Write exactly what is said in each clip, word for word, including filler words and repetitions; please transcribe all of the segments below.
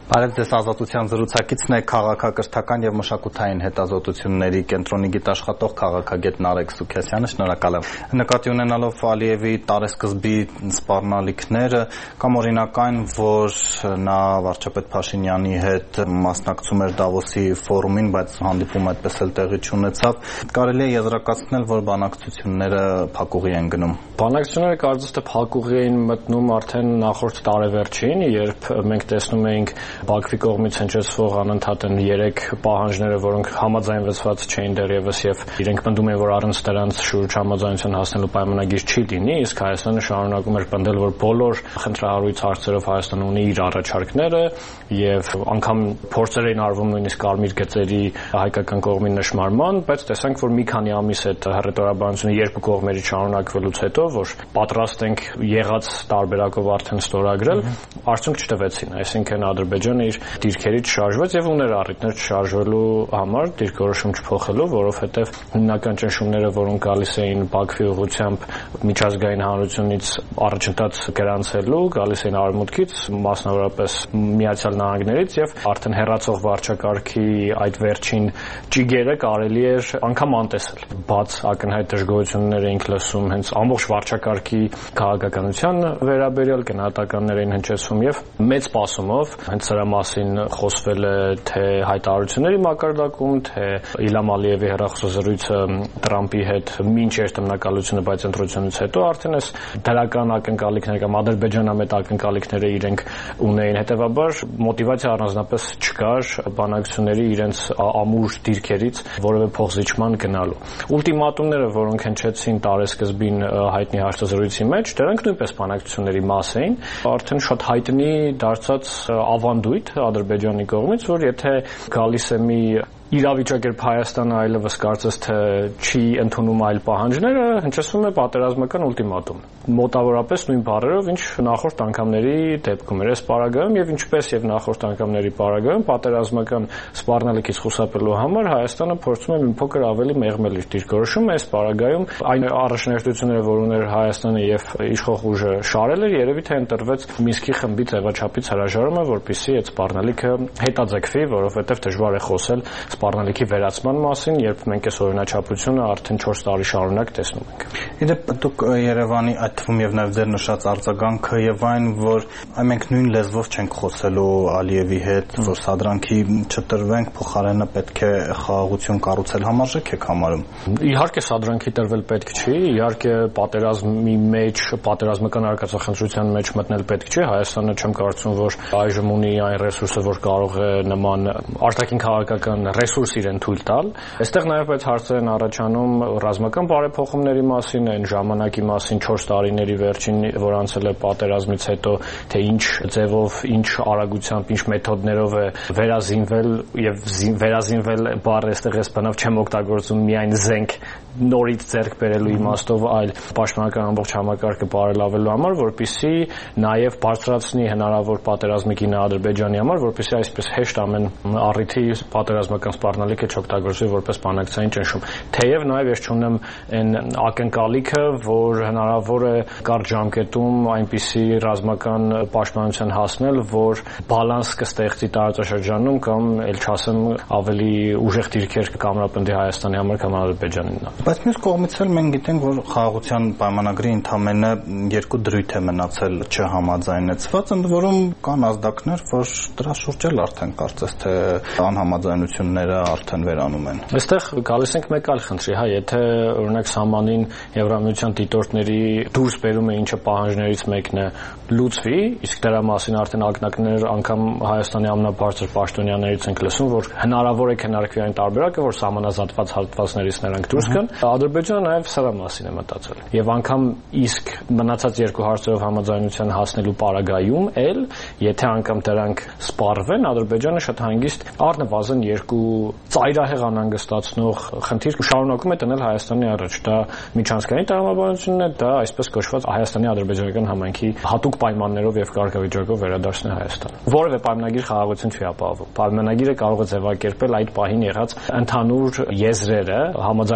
Բարև ձեզ, Ազատության զրուցակիցն է քաղաքակրթական եւ մշակութային հետազոտությունների կենտրոնի գիտաշխատող քաղաքագետ Նարեկ Սուքիասյանը, շնորհակալ եմ։ Նկատի ունենալով Ալիևի տարեսկզբի սպառնալիքները, կամ օրինակ այն, որ նա վարչապետ Փաշինյանի հետ մասնակցում էր Դավոսի ֆորումին, բայց հանդիպումը այդպես էլ տեղի չունեցավ, կարելի է եզրակացնել, որ բանակցությունները փակուղի են գնում։ Բանակցությունները կարծես թե փակուղի էին մտնում արդեն նախորդ տարեվերջին, երբ մենք տեսնում էինք Բաքվի կողմից հնչեցվող անընդհատ են երեք պահանջները, որոնք համաձայնվեցված չէին դեռևս եւ իրենք պնդում են, որ առանց դրանց շուրջ համաձայնության հասնելու պայմանագիր չի լինի, իսկ Հայաստանը շարունակում էր պնդել, որ բոլոր խնդրահարույց հարցերով Հայաստանը ունի իր առաջարկները եւ անգամ փորձեր էին արվում նույնիսկ կարմիր գծերի հայկական կողմի նշмарման, բայց տեսանք, որ մի քանի ամիս այդ հռետորաբանությունը երկու կողմերի շարունակվելուց հետո, որ պատրաստ ենք եղած տարբերակով արդեն ստորագրել, արդյունք չտվեցին, այսինքն Ադրբեջանը իր դիրքերից շարժվեց եւ ուներ առիթներ շարժվելու համար, դիրքորոշում չփոխելու, որովհետեւ հիմնական ճնշումները, որոնք գալիս էին Բաքվի ուղղությամբ միջազգային հանրությունից առաջընթաց գրանցելու, գալիս էին արևմուտքից, մասնավորապես Միացյալ Նահանգներից եւ արդեն հերացող վարչակարգի այդ վերջին ճիգերը կարելի էր անգամ անտեսել։ Բաց ակնհայտ դժգոհություններ էինք լսում հենց ամբողջ վարչակարգի քաղաքականության վերաբերյալ, գնահատականներ էին հնչեցվում եւ մեծ սպասումով հենց սրա մասին խոսվել է թե հայտարարությունների մակարդակում, թե Իլհամ Ալիևի հեռախոսազրույցը Տրամփի հետ մինչ երթմնակալությունը, բայց ընտրությունից հետո արդեն այս դրական ակնկալիքները կամ ադրբեջանամետ ակնկալիքները իրենք ունեին, հետեւաբար մոտիվացիա առանձնապես չկար բանակցությունների իրենց ամուր դիրքերից որևէ փոխզիջման գնալու։ Ուլտիմատումները, որոնք հնչեցին տարեսկզբին հայտնի հարցազրույցի մեջ, դրանք նույնպես բանակցությունների մաս էին, արդեն շատ հայտնի դարձած ավանդույթ Ադրբեջանի կողմից, որ եթե գալիս է մի իրավիճակ, երբ Հայաստանը այլևս կարծես թե չի ընդունում այլ պահանջները, հնչեցնում է պատերազմական ուլտիմատում։ Մոտավորապես նույն բառերով, ինչ նախորդ անգամների դեպքում էր այս պարագայում եւ ինչպես եւ նախորդ անգամների պարագայում պատերազմական սպառնալիքից խուսափելու համար Հայաստանը փորձում է մի փոքր ավելի մեղմել իր դիրքորոշումը, այս պարագայում այն առաջնահերթությունները, որ ուներ Հայաստանը եւ իշխող ուժը շարել էր, երևի թե ընտրվեց Մինսկի խմբի ձևաչափից հրաժարումը, որպեսզի այդ սպառնալիքը հետաձգվի, որովհետեւ դժվար է խոսել սպառնալիքի վերացման մասին, երբ մենք այս օրինաչափությունը արդեն չորս տարի շարունակ տեսնում ենք։ Իդեպ դուք Երևանի այդ թվում եւ նաեւ ձեր նշած արձագանքը եւ այն, որ մենք նույն լեզվով չենք խոսելու Ալիևի հետ, որ սադրանքի չտրվենք, փոխարենը պետք է խաղաղություն կառուցել, համարժեք եք համարում։ Իհարկե սադրանքի տրվել պետք չի, իհարկե պատերազմի մեջ, պատերազմական արկածախնդրության մեջ մտնել պետք չի, Հայաստանը չեմ կարծում, որ այժմ ունի այն ռեսուրսը, որ կարող է նման արտաքին քաղաքական ռեսուրս իրեն թույլ տալ։ Այստեղ նաև բայց հարցեր են առաջանում ռազմական բարեփոխումների մասին, այն ժամանակի մասին չորս տարիների վերջին, որ անցել է պատերազմից հետո, թե ինչ ձևով, ինչ արագությամբ, ինչ մեթոդներով է վերազինվել եւ վերազինվել բառը այստեղ ես բնավ չեմ օգտագործում միայն զենք նորից ձեռք բերելու իմաստով, այլ պաշտպանական ամբողջ համակարգը բարելավելու համար, որպեսզի նաև բարձրացնի հնարավոր պատերազմի գինը Ադրբեջանի համար, որպեսզի այսպես հեշտ ամեն առիթի պատերազմական սպառնալիքը չօգտագործվի որպես բանակցային ճնշում։ Թեև նաև ես չունեմ այն ակնկալիքը, որ հնարավոր է կարճ ժամկետում այնպիսի ռազմական պաշտպանության հասնել, որ բալանս կստեղծի տարածաշրջանում կամ ել չասեմ ավելի ուժեղ դիրքեր կամրապնդի Հայաստանի համար կամ Ադրբեջանին։ Բայց մյուս կողմից էլ մենք գիտենք, որ խաղաղության պայմանագրի ընդամենը երկու դրույթ է մնացել չհամաձայնեցված, ընդ որում կան ազդակներ, որ դրա շուրջ էլ արդեն կարծես թե անհամաձայնությունները արդեն վերանում են։ Այստեղ գալիս ենք մեկ այլ խնդրի, հա, եթե օրինակ սահմանին Եվրամիության դիտորդների դուրս բերումը, ինչը պահանջներից մեկն է, լուծվի, իսկ դրա մասին արդեն ակնարկներ անգամ Հայաստանի ամենաբարձր պաշտոնյաներից ենք լսում, որ հնարավոր է քննարկվի այն տարբերակը, որ սահմանազատված հատվածներից նրանք դուրս գան։ Ադրբեջանը նաև սրա մասին է մտածել։ Եվ անգամ իսկ մնացած երկու հարցերով համաձայնության հասնելու պարագայում էլ, եթե անգամ դրանք սպառվեն, Ադրբեջանը շատ հանգիստ առնվազն երկու ծայրահեղ անհանգստացնող խնդիր շարունակում է տնել Հայաստանի առաջ։ Դա միջանցքային տրամաբանությունն է, դա այսպես կոչված Հայաստանի ադրբեջանական համայնքի հատուկ պայմաններով եւ կարգավիճակով վերադարձնել Հայաստան։ Որևէ պայմանագիր խաղաղություն չի ապահովում։ Պայմանագիրը կարող է ձևակերպել այդ պահին եղած ընդհանուր եզրերը, համաձայնությունների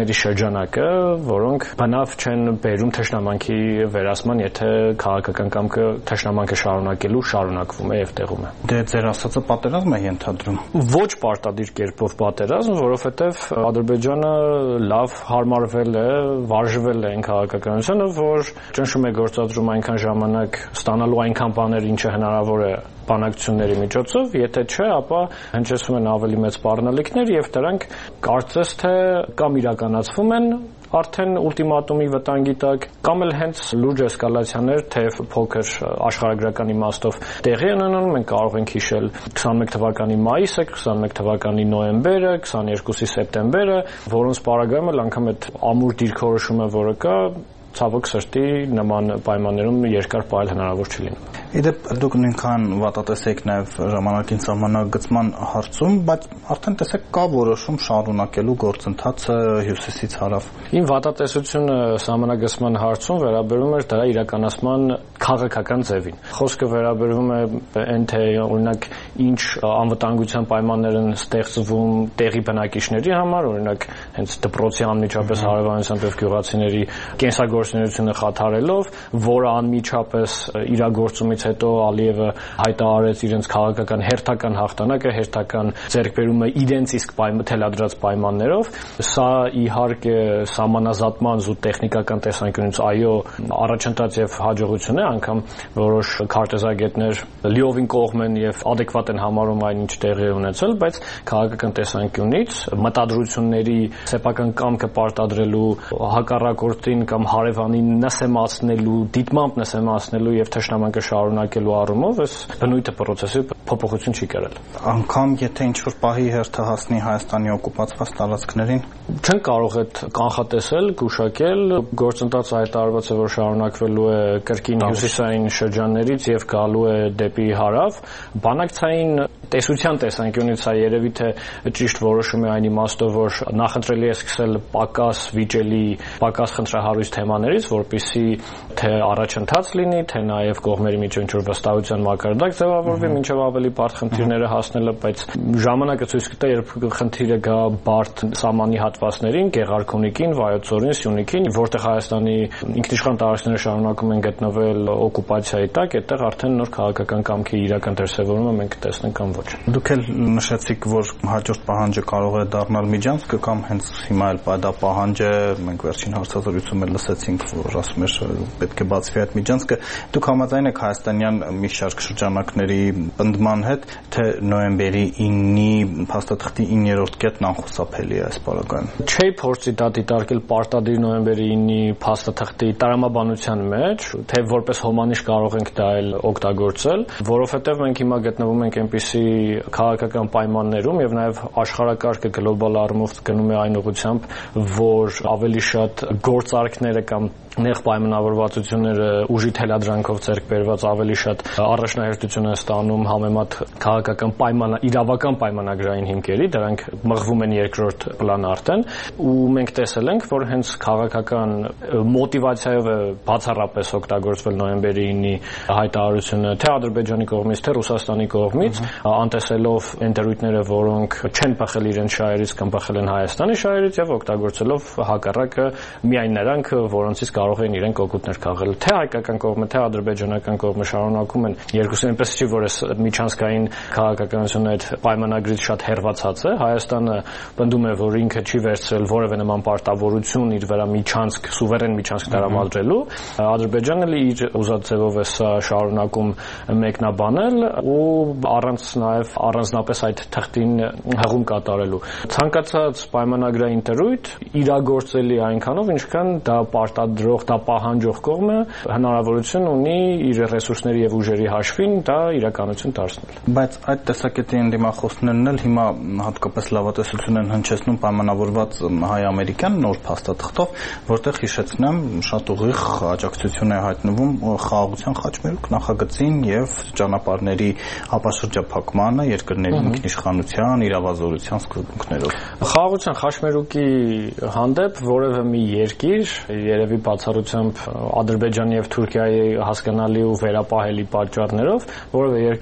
երկրների շրջանակը, որոնք բնավ չեն բերում թշնամանքի վերացման, եթե քաղաքական կամքը թշնամանքը շարունակելու շարունակվում է եւ տեղում է։ Դե ձեր ասածը պատերազմ է ենթադրում։ Ոչ պարտադիր կերպով պատերազմ, որովհետեւ Ադրբեջանը լավ հարմարվել է, վարժվել է այն քաղաքականությանը, որ ճնշում է գործադրում այնքան ժամանակ, ստանալու այնքան բաներ, ինչը հնարավոր է բանակցությունների միջոցով, եթե չէ, ապա հնչեցում են ավելի մեծ սպառնալիքներ եւ դրանք կարծես թե կամ իրականացվում են արդեն ուլտիմատումի վտանգի տակ, կամ էլ հենց լուրջ էսկալացիաներ, թեև փոքր աշխարհագրական իմաստով տեղի են ունենում, մենք կարող ենք հիշել քսանմեկ թվականի մայիսը, քսանմեկ թվականի նոյեմբերը, քսաներկուսի սեպտեմբերը, որոնց պարագայում էլ անգամ այդ ամուր դիրքորոշումը, որը կա, ցավոք սրտի նման պայմաններում երկար պահել հնարավոր չի լինում։ Իդեպ դուք նույնքան վատատես եք նաև ժամանակին սահմանագծման հարցում, բայց արդեն տեսեք կա որոշում շարունակելու գործընթացը հյուսիսից հարավ։ Իմ վատատեսությունը սահմանագծման հարցում վերաբերում էր դրա իրականացման քաղաքական ձևին։ Խոսքը վերաբերում է այն թե օրինակ ինչ անվտանգության պայմաններ են ստեղծվում տեղի բնակիչների համար, օրինակ հենց դպրոցի անմիջապես հարևանությամբ եւ գյուղացիների կենսագործունեությունը խաթարելով, որը անմիջապես իրագործումից հետո Ալիևը հայտարարեց իրենց քաղաքական հերթական հաղթանակը, հերթական ձեռքբերումը իրենց իսկ թելադրած պայմաններով։ Սա իհարկե սահմանազատման ու տեխնիկական տեսանկյունից այո առաջընթաց եւ հաջողություն է, անգամ որոշ քարտեզագետներ լիովին կողմ են եւ adekvat են համարում այն ինչ տեղի ունեցել, բայց քաղաքական տեսանկյունից մտադրությունների սեփական կամքը պարտադրելու հակառակորդին կամ հարևանին նսեմացնելու, դիտմամբ նսեմացնելու եւ թշնամանքը շարունակելու առումով այս բնույթը process-ի փոփոխություն չի կրել։ Անկամ եթե ինչ-որ պահի հերթը հասնի Հայաստանի օկուպացված տարածքներին, չեն կարող այդ կանխատեսել, գուշակել, գործընթացը հայտարարված է, որ շարունակվելու է կրկին հյուսիսային շրջաններից եւ գալու է դեպի հարավ, բանակցային տեսության տեսանկյունից սա երևի թե ճիշտ որոշում է այն իմաստով, որ նախընտրելի է սկսել պակաս վիճելի, պակաս խնդրահարույց թեմաներից, որպեսզի թե առաջընթաց լինի, թե նաեւ կողմերի միջև ինչ-որ վստահության մակարդակ ձևավորվի, մինչև ավելի բարդ խնդիրները հասնելը, բայց ժամանակը ցույց կտա, երբ խնդիրը գա բարդ սահմանի հատվածներին, Գեղարքունիքին, Վայոց ձորին, Սյունիքին, որտեղ Հայաստանի ինքնիշխան տարածքները շարունակում են գտնվել օկուպացիայի տակ, այդտեղ արդեն նոր քաղաքական կամքի իրական դրսևորումը մենք կտեսնենք կամ ոչ։ Դուք էլ նշեցիք, որ հաջորդ պահանջը կարող է դառնալ միջանցքը կամ հենց հիմա էլ դա պահանջ է, մենք վերջին հարցազրույցում էլ լսեցինք, որ ասում էր պետք է բացվի այդ միջանցքը։ Դուք համաձայն եք հայաստանյան մի շարք շրջանակների պնդման հետ, թե նոյեմբերի ինի փաստաթղթի իններորդ կետն անխուսափելի է այս պարագայում։ Չէի փորձի դա դիտարկել պարտադիր նոյեմբերի ինի փաստաթղթի տրամաբանության մեջ, թե որպես հոմանիշ կարող ենք դա էլ օգտագործել, որովհետև մենք հիմա գտնվում ենք այնպիսի քաղաքական պայմաններում եւ նաեւ աշխարհակարգը գլոբալ առումով գնում է այն ուղղությամբ, որ ավելի շատ գործարքները կամ նեղ պայմանավորվածությունները ուժի թելադրանքով ձեռք բերված ավելի շատ առաջնահերթություն են ստանում համեմատ քաղաքական պայմանա իրավական պայմանագրային հիմքերի, դրանք մղվում են երկրորդ պլան արդեն, ու մենք տեսել ենք, որ հենց քաղաքական մոտիվացիայով է բացառապես օգտագործվել նոյեմբերի ինի հայտարարությունը թե Ադրբեջանի կողմից, թե Ռուսաստանի կողմից, անտեսելով ընտրույթները, որոնք չեն բխել իրենց շահերից կամ բխել են Հայաստանի շահերից եւ օգտագործելով հակառակը միայն նրանք, որոնցից կարող են իրենք օգուտներ քաղել, թե հայկական կողմը, թե ադրբեջանական կողմը շարունակում են երկուսը այնպես չի, որ այս միջանցքային քաղաքականությունը այդ պայմանագրից շատ հեռացած է։ Հայաստանը պնդում է, որ ինքը չի վերցրել որևէ նման պարտավորություն իր վրա միջանցք, սուվերեն միջանցք տրամադրելու։ Ադրբեջանը իր ուզած ձևով է սա շարունակում մեկնաբանել ու առանց նաև առանձնապես այդ թղթին հղում կատարելու։ Ցանկացած պայմանագրային դրույթ իրագործելի այնքանով, ինչքան դա պարտադրող, դա պահանջող կողմը հնարավորություն ունի իր ռեսուրսների եւ ուժերի հաշվին դա իրականություն դարձնել։ Բայց այդ տեսակետի ընդդիմախոսներն էլ հիմա հատկապես լավատեսություն են հնչեցնում պայմանավորված հայ-ամերիկյան նոր փաստաթղթով, որտեղ հիշեցնեմ շատ ուղիղ աջակցություն է հայտնվում խաղաղության խաչմերուկ նախագծին եւ ճանապարհների ապաշրջափակմանը երկրների ինքնիշխանության, իրավազորության սկզբունքներով։ Խաղաղության խաչմերուկի հանդեպ որևէ մի երկիր, երևի բացառությամբ Ադրբեջանի եւ Թուրքիայի հասկանալի ու վերապահելի պատճառներով, որևէ երկիր լուրջ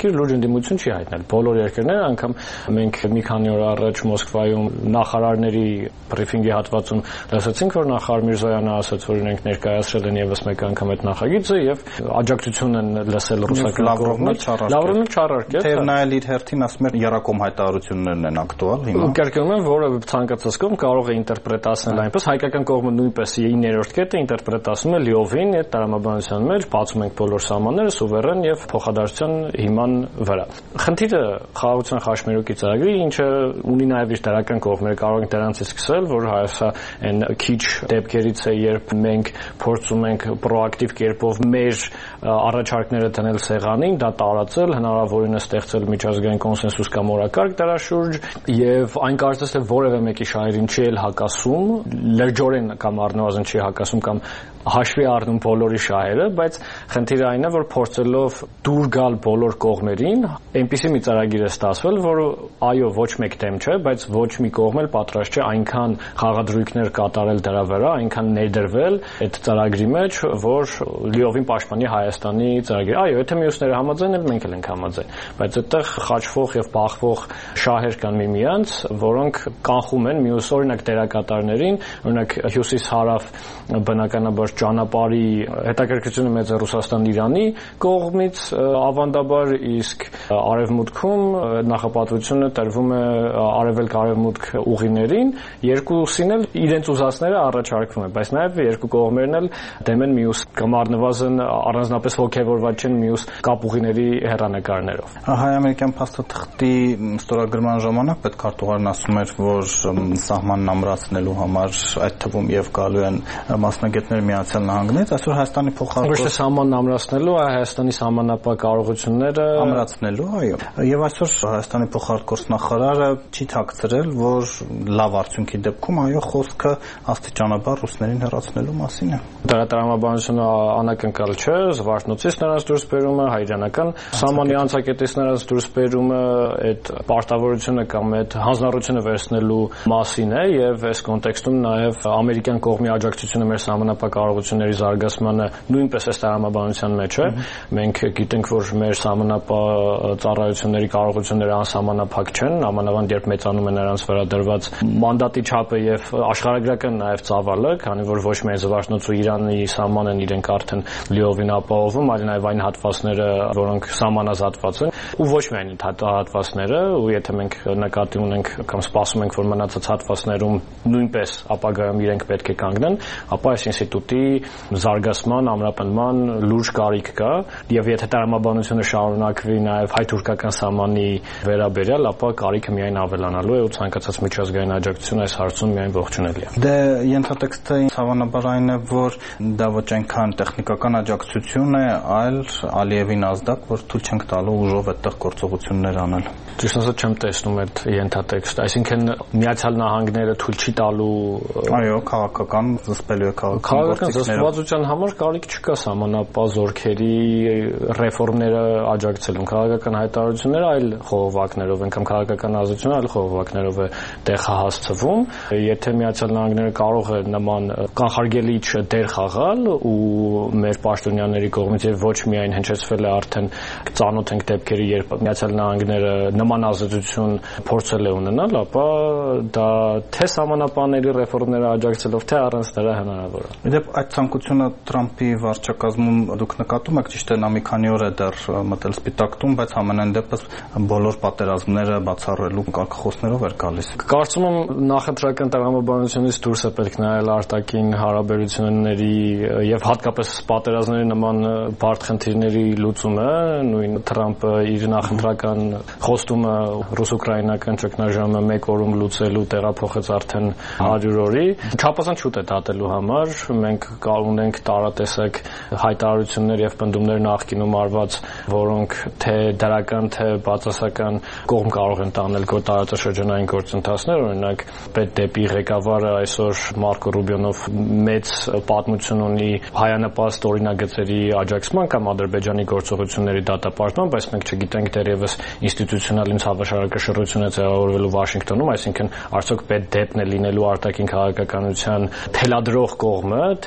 ընդդիմություն չի հայտնել։ Բոլոր երկրները, անգամ մենք մի քանի օր առաջ Մոսկվայում նախարարների բրիֆինգի հատվածում լսեցինք, որ նախարար Միրզոյանը ասաց, որ իրենք ներկայացրել են եւս մեկ անգամ այդ նախագիծը եւ աջակցություն են լսել ռուսական կողմից։ Լավրովն չարարք է։ Թեև նա էլ իր հերթին ասում է երակոմ հայտարարություններն են ակտուալ հիմա։ Կերկրում են, որը ցանկացած կողմ կարող է ինտերպրետացնել այնպես, հայկական կողմը նույնպես իններորդ կետը ինտերպրետացնում է լիովին այդ տրամաբանության մեջ, բացում ենք բոլոր սահմանները սուվերեն եւ փոխադարձության հիման վրա։ Խնդիրը խաղաղության խաչմերուկի ծրագրի, ինչը ունի նաեւ իր դրական կողմերը, կարող ենք դրանցից սկսել, որ հայսա այն քիչ դեպքերից է, երբ մենք փորձում ենք պրոակտիվ կերպով մեր առաջարկները դնել սեղանին, դա տարածել, հնարավորինս ստեղծել միջազգային կոնսենսուս կամ օրակարգ դրա շուրջ եւ այն կարծես թե որևէ մեկի շահերին չի էլ հակասում, լրջորեն կամ առնվազն չի հակասում կամ հաշվի առնում բոլորի շահերը, բայց խնդիրը այն է, որ փորձելով դուր գալ բոլոր կողմերին, այնպիսի մի ծրագիր է ստացվել, որ այո, ոչ մեկ դեմ չէ, բայց ոչ մի կողմ էլ պատրաստ չէ այնքան խաղադրույքներ կատարել դրա վրա, այնքան ներդրվել այդ ծրագրի մեջ, որ լիովին պաշտպանի Հայաստանի ծրագիրը։ Այո, եթե մյուսները համաձայն են, մենք էլ ենք համաձայն, բայց այդտեղ խաչվող եւ բախվող շահեր կան միմյանց, որոնք կանխում են մյուս օրինակ դերակատարներին, օրինակ հյուսիս-հարավ բնականաբար ճանապարհի հետաքրքրությունը մեծ է Ռուսաստան-Իրանի կողմից ավանդաբար, իսկ արևմուտքում նախապատվությունը տրվում է արևելք-արևմուտք ուղիներին, երկուսին էլ իրենց ուզածները առաջարկվում է, բայց նաև երկու կողմերն էլ դեմ են մյուս կամ առնվազն առանձնապես ոգևորված չեն մյուս կապուղիների հեռանկարներով։ Հայ-ամերիկյան փաստաթղթի ստորագրման ժամանակ պետքարտուղարն ասում էր, որ սահմանն ամրացնելու համար այդ թվում եւ գալու են մասնագետներ Միացյալ Նահանգներից, այսօր Հայաստանի փոխարկող ոչ թե սահմանն ամրացնելու, այլ Հայաստանի սահմանապահ կարողությունները ամրացնելու, այո։ Եվ այսօր Հայաստանի փոխարկող նախարարը չի թաքցրել, որ լավ արդյունքի դեպքում այո խոսքը աստիճանաբար ռուսներին հեռացնելու մասին է։ Դրա տրամաբանությունը անակնկալ չէ, Զվարթնոցից նրանց դուրս բերումը, հայրենական սահմանի անցակետից նրանց դուրս բերումը այդ պարտավորությունը կամ այդ հանձնառությունը վերցնելու մասին է եւ այս կոնտեքստում նաեւ ամերիկյան կողմի աջակցությունը մեր սահմանապահ կարողությունների զարգացմանը նույնպես այս տրամաբանության մեջ է։ Մենք գիտենք, որ մեր սահմանապահ ծառայությունների կարողությունները անսահմանափակ չեն, նամանավանդ երբ մեծանում է նրանց վրա դրված մանդատի չափը եւ աշխարհագրական նաեւ ծավալը, քանի որ ոչ միայն Զվարթնոցը ու Իրանի սահմանն իրենք արդեն լիովին ապահովում, այլ նաեւ այն հատվածները, որոնք սահմանազատված են, ու ոչ միայն այդ հատվածները, ու եթե մենք նկատի ունենք կամ սպասում ենք, որ մնացած հատվածներում նույնպես ապագայում իրենք պետք է կանգնեն, ապա այս ինստիտուտի զարգացման, ամրապնդման լուրջ կարիք կա, եւ եթե տրամաբանությունը շարունակվի նաեւ հայ-թուրքական սահմանի վերաբերյալ, ապա կարիքը միայն ավելանալու է ու ցանկացած միջազգային աջակցություն այս հարցում միայն ողջունելի է։ Դե ենթատեքստը հավանաբար այն է, որ դա ոչ այնքան տեխնիկական աջակցություն է, այլ Ալիևին ազդակ, որ թույլ չենք տալու ուժով այդտեղ գործողություններ անել։ Ճիշտ ասած չեմ տեսնում այդ ենթատեքստը, այսինքն Միացյալ Նահանգները թույլ չի տալու այո, քաղաքական զսպելու է քաղաքական զսպվածության համար կարիք չկա սահմանապահ զորքերի ռեֆորմները աջակցելուն, քաղաքական հայտարարությունները այլ խողովակներով են կամ քաղաքական ազդեցությունը այլ խողովակներով է տեղահասցվում, եթե Միացյալ Նահանգները կարող է նման կանխարգելիչ դեր խաղալ ու մեր պաշտոնյաների կողմից եւ ոչ միայն հնչեցվել է արդեն ծանոթ ենք դեպքերի, երբ Միացյալ Նահանգները նման ազդեցություն փորձել է ունենալ, ապա դա թե սահմանապահների ռեֆորմները աջակցելով, թե առանց դրա հնարավոր է։ Իդեպ այդ ցանկությունը Թրամփի վարչակազմում դուք նկատում եք, ճիշտ է, նա մի քանի օր է դեռ մտել Սպիտակ տուն, բայց համենայն դեպս բոլոր պատերազմները բացառելու կարգախոսներով էր գալիս։ Կարծում եմ նախընտրական տրամաբանությունից դուրս է պետք նայել արտաքին հարաբերությունների եւ հատկապես պատերազմների նման բարդ խնդիրների լուծումը, նույն Թրամփը իր նախընտրական խոստումը ռուս-ուկրաինական ճգնաժամը մեկ օրում լուծելու տեղափոխեց արդեն հարյուր օրի։ Չափազանց շուտ է դատելու համար, մենք ունենք տարատեսակ հայտարարություններ եւ պնդումներ նախկինում արված, որոնք թե դրական, թե բացասական կողմ կարող են տանել տարածաշրջանային գործընթացներ, օրինակ պետդեպի ղեկավարը այսօր Մարկո Ռուբիոնով մեծ պատմություն ունի հայանպաստ օրինագծերի աջակցման կամ Ադրբեջանի գործողությունների դատապարտման, բայց մենք չգիտենք դեռևս ինստիտուցիոնալ ինձ հավասարակշռություն է ձևավորվելու Վաշինգտոնում, այսինքն արդյոք պետդեպն է լինելու արտաքին քաղաքականության թելադրող կողմը, թե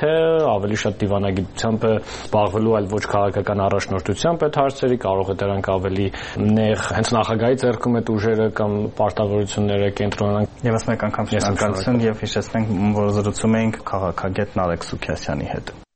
թե ավելի շատ դիվանագիտությամբ զբաղվելու, այլ ոչ քաղաքական առաջնորդությամբ այդ հարցերի, կարող է դրանք ավելի նեղ հենց նախագահի ձեռքում այդ ուժերը կամ պարտավորությունները կենտրոնանան։ Եվս մեկ անգամ շնորհակալություն եւ հիշեցնենք, որ զրուցում էինք քաղաքագետ Նարեկ Սուքիասյանի հետ։